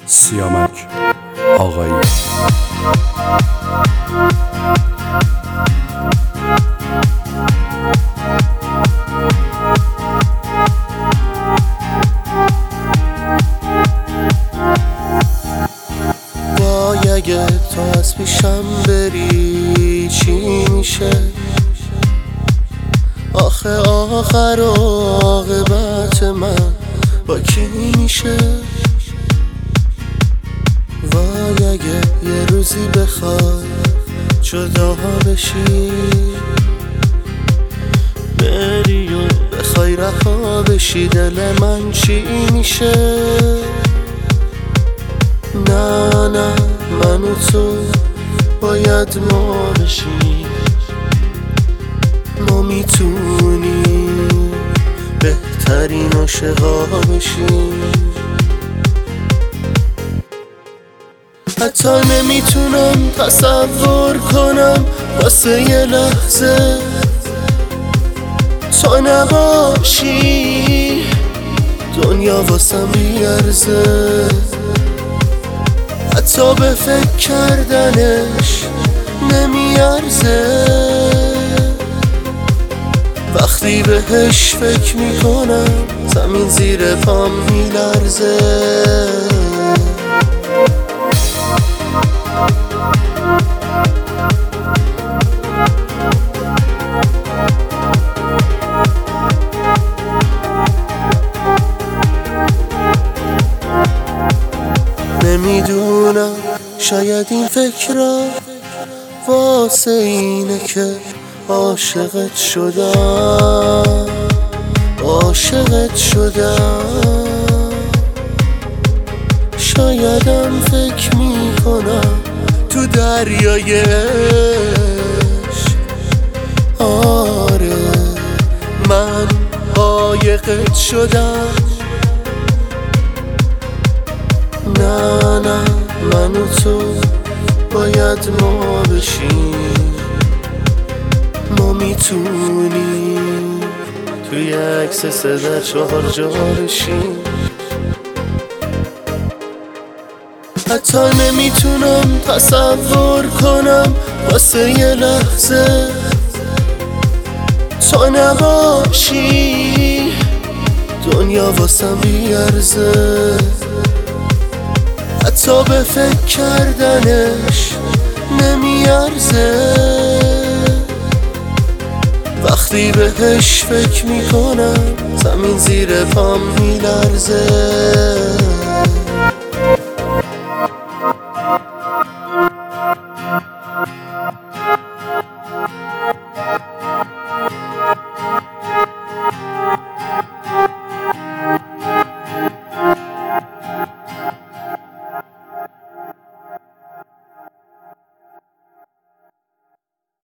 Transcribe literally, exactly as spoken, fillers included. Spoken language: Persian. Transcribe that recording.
سیامک آقایی. وای اگه تو از پیشم بری چی میشه؟ آخه آخر و عاقبت من با کی میشه؟ وای اگه یه روزی بخوای جدا بشی، بری و بخوای رها بشی، دل من چی میشه؟ نه نه من و تو باید ما بشیم، ما میتونیم بهترین عاشقا بشیم. حتی نمیتونم تصور کنم واسه یه لحظه تو نباشی، دنیا واسم بیارزه. حتی به فکر کردنش نمیارزه، وقتی بهش فکر میکنم زمین زیر پام میلرزه. نمیدونم شاید این فکرها واسه اینه که عاشقت شدم، عاشقت شدم. شایدم فکر میکنم تو دریای عشق، آره من عاشقت شدم. نه نه من و تو باید ما بشیم، ما میتونیم توی عکس سه در چهار جا بشیم. حتی نمیتونم تصور کنم واسه یه لحظه تو نباشی، دنیا واسم بیارزه. حتی به فکر کردنش نمیارزه، وقتی بهش فکر میکنم زمین زیر پام میلرزه.